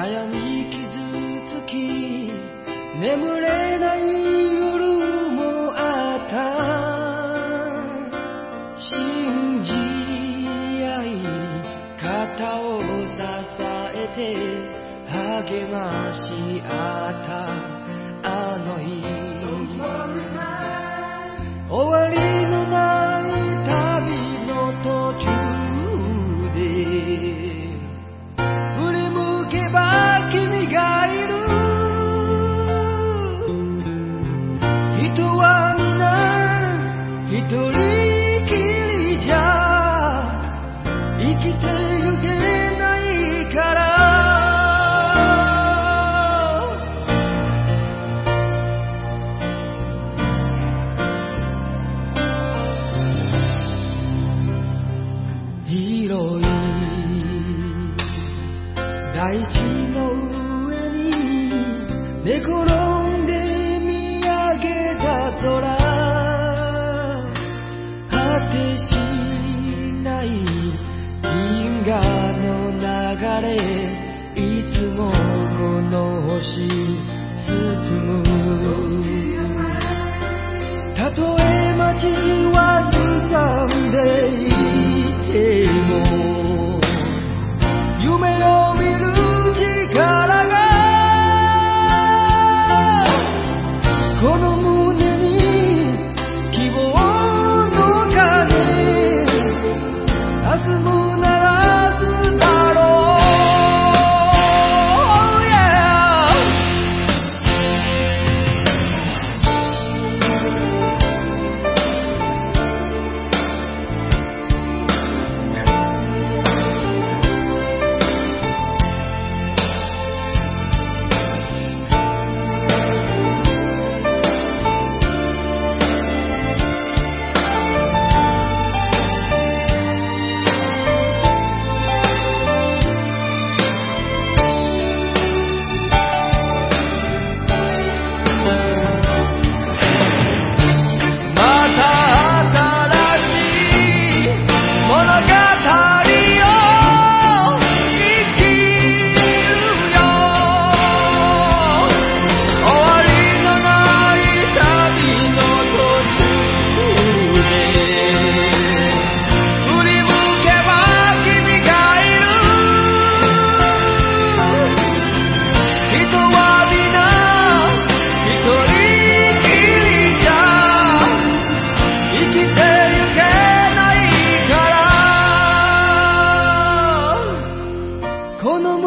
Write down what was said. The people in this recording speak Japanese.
悩み傷つき眠れない夜もあった信じ合い肩を支えて励まし合ったあの日終わりのない旅の途中で振り向けば君がいる人は皆一人きりじゃ生きてゆけないから広い大地の上に寝転んで見上げた空果てしない銀河の流れいつもこの星包むたとえ街はすさんでいても夢を見る力がこの胸に希望の鐘明日も鳴らすだろう、yeah. この